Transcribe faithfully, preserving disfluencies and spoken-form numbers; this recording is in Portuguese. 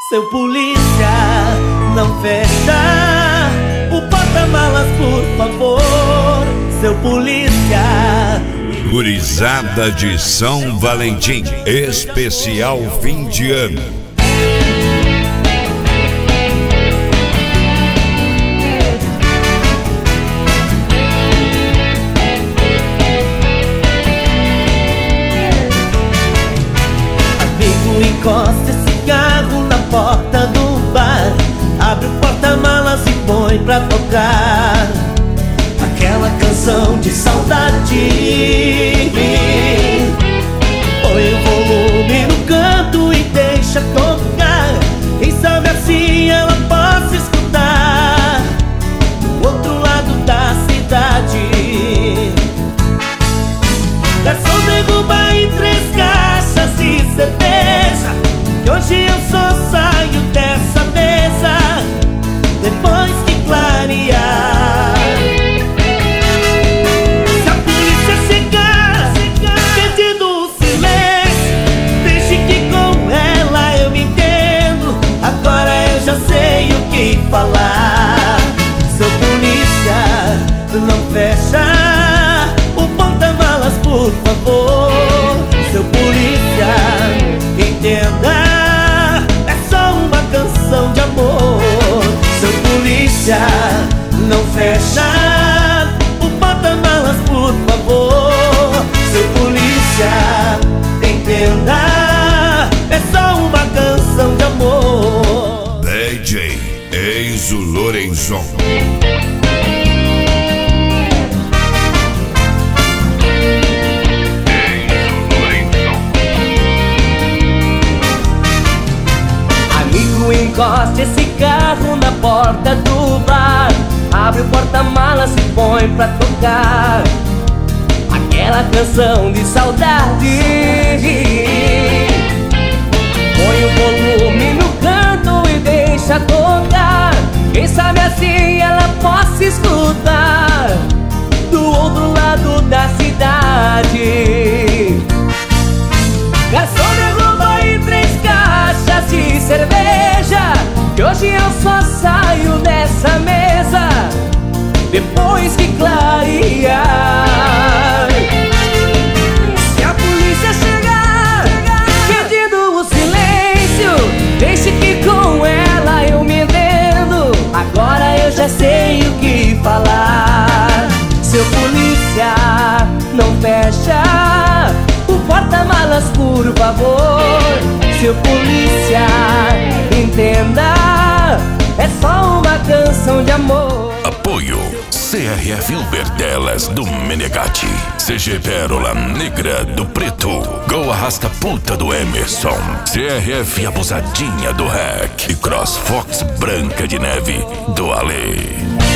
Seu polícia, não fecha o porta-malas, por favor. Seu polícia. Gurizada de São Valentim, especial fim de ano. Amigo, encosta esse carro na porta do bar, abre o porta-malas e põe pra tocar aquela canção de saudade. Põe o volume no canto e deixa tocar. Quem sabe assim ela possa escutar do outro lado da cidade. Garçom, derruba em três caixas de cerveja, que hoje eu só saio dessa mesa depois que clarear. Se a polícia chegar pedindo o silêncio, deixe que com ela eu me entendo. Agora eu já sei o que falar. Seu polícia, não fecha o porta-malas, por favor. Seu polícia, entenda, é só uma canção de amor. Seu polícia, não fecha o porta-malas, por favor. Seu polícia, entenda, é só uma canção de amor. D J Enzo Lorenzon. Encoste esse carro na porta do bar, abre o porta-malas e põe pra tocar aquela canção de saudade. Põe o volume no canto e deixa tocar. Quem sabe assim ela possa escutar do outro lado da cidade. Garçom, derruba em três caixas de cerveja, que hoje eu só saio dessa mesa depois que clarear. Se a polícia chegar pedindo o silêncio, deixe que com ela eu me entendo. Agora eu já sei o que falar. Seu polícia, não fecha o porta-malas, por favor. Seu polícia, entenda, é só uma canção de amor. Apoio C R F Uber Delas do Menegatti, C G Pérola Negra do Preto, Go Arrasta Puta do Emerson, C R F Abusadinha do Rec e Cross Fox Branca de Neve do Ale.